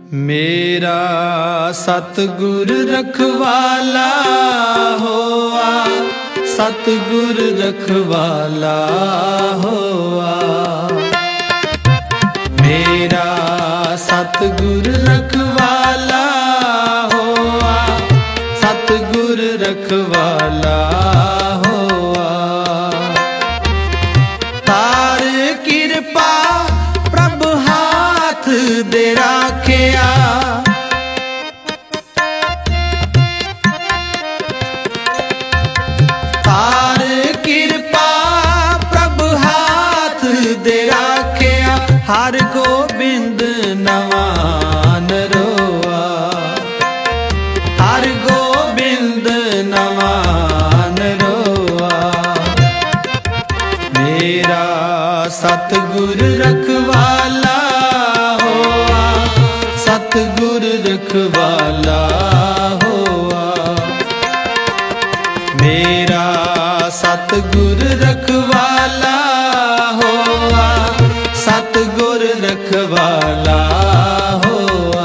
मेरा सतगुर रखवाला होआ, सतगुर रखवाला होआ। मेरा सतगुर रखवाला होआ, सतगुर रखवाला होआ। तार कृपा प्रभु हाथ दे राखिया, तार कृपा प्रभु हाथ दे राखिया। हर गोबिंद नवान रोआ, हर गोबिंद नवान रोआ। मेरा सतगुर रखवाला होआ, सतगुर रखवाला होआ। मेरा सतगुर रखवाला होआ, सतगुर रखवाला होआ।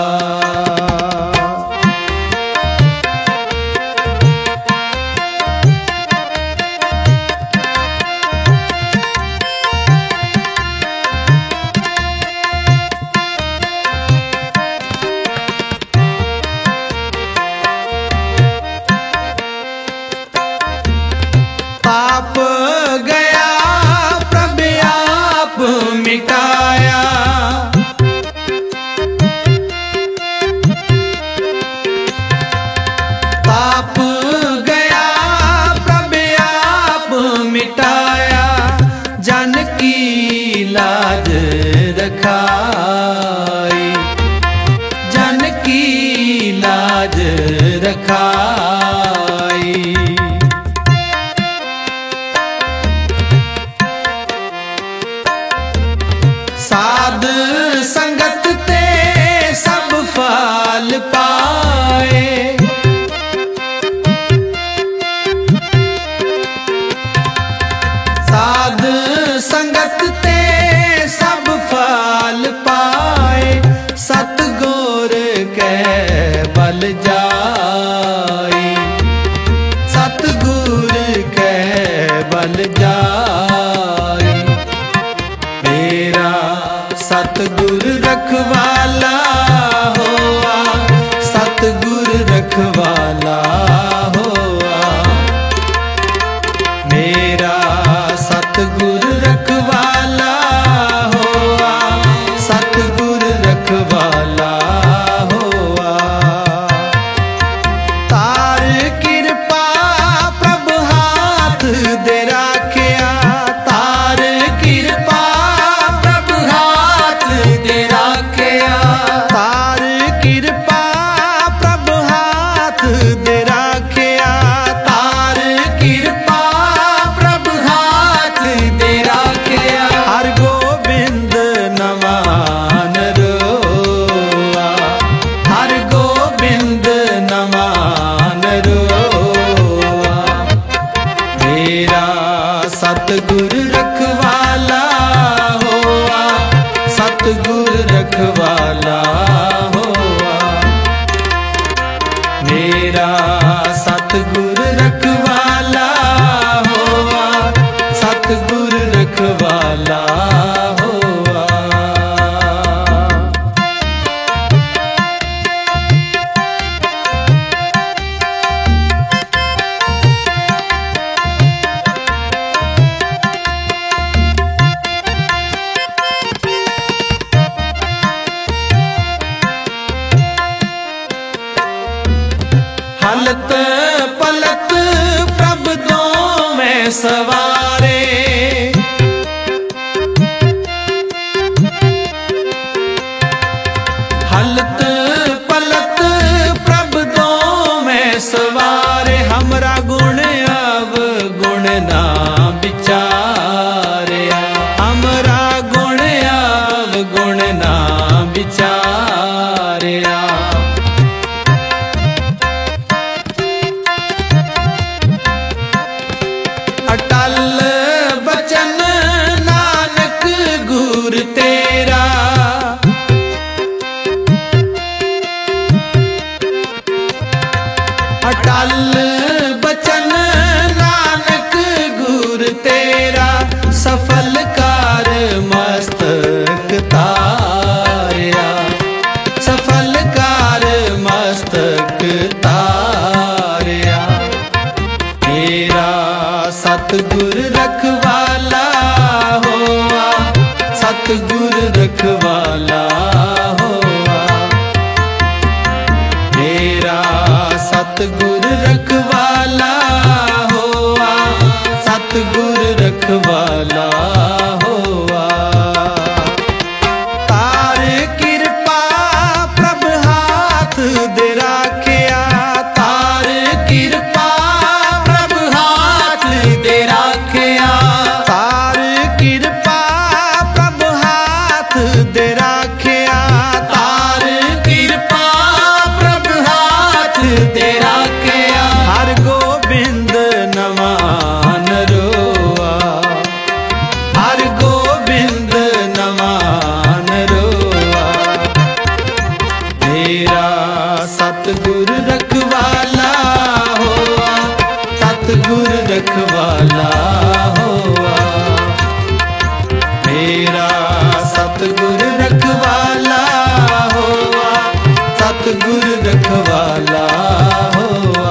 पाप गया प्रभु आप मिटाया, पाप गया प्रभु आप मिटाया। जन की लाज रखाई, जन की लाज रखाई। साध संगत ते सब फल पाए, साध संगत ते सब फल पाए। सतगुर के बल जाई, सतगुर के बल जाई। मेरा सतगुर रखवाला होआ, सतगुर रखवाला होआ। मेरा सतगुर रखवाला होआ, सतगुर रखवाला होआ। तार कृपा प्रभु हाथ दे राखिया, तार कृपा प्रभु हाथ दे राखिया। तार कृपा प्रभु हाथ दे राखिया, तार कृपा प्रभु हाथ दे राखिया। हर गोबिंद नवान रोआ, हर गोबिंद नवान रोआ। मेरा सतगुर रखवाला होआ, सतगुर रखवाला होआ। मेरा सतगुर रखवाला होआ, सतगुर रखवाला होआ। हलत पलत प्रभु दो में सवारे, हलत पलत प्रभु दो में सवारे। हमरा गुण अब गुण ना विचारे, हमरा गुण अब गुण ना विचारे। अटल सतगुर रखवाला होआ, सतगुर रखवाला होआ। मेरा सतगुर रखवाला होआ, सतगुर रखवाला होआ। तार कृपा प्रभ हाथ दे राखिया, तार कृपा प्रभ हाथ दे राखिया, तार कृपा प्रभ हाथ दे राखिया, तार कृपा प्रभ हाथ दे राखिया। हर गोबिंद नमान रोआ, हर गोबिंद नमान रोआ। मेरा सतगुर रखवाला होआ, सतगुर रखवाला होआ। मेरा सतगुर रखवाला होआ, सतगुर रखवाला होआ।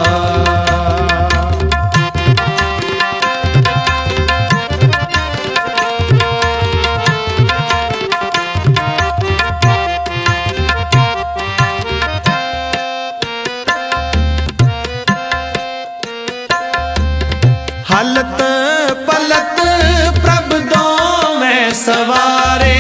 हलत पलत प्रभ दो में सवारे,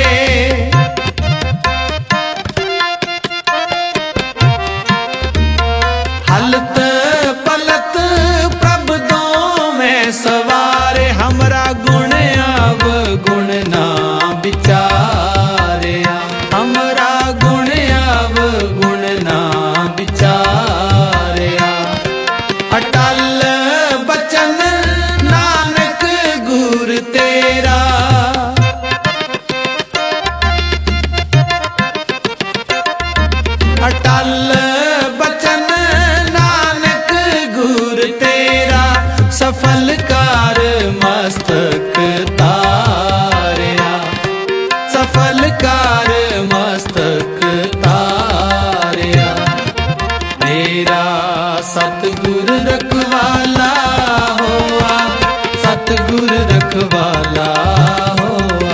हलत पलत प्रभ दो में सवारे। हमरा गुण आव गुण ना विचारे, हमरा गुण आव गुण ना विचारे। अटल बचन नानक गुर तेरा, अटल बचन नानक गुर तेरा। सफल कार मस्तक तारिया, सफल कार मस्तक तारिया। मेरा सतगुर रखवाला होआ, सतगुर रखवाला होआ।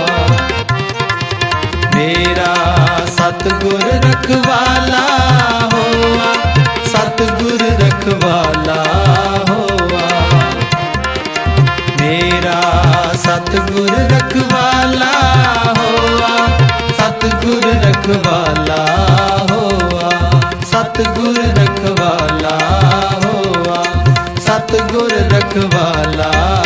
मेरा सतगुर रखवाला होआ, सतगुर रखवाला होआ। मेरा सतगुर रखवाला होआ, सतगुर रखवाला होआ। सतगुर रखवाला होआ, सतगुर रखवाला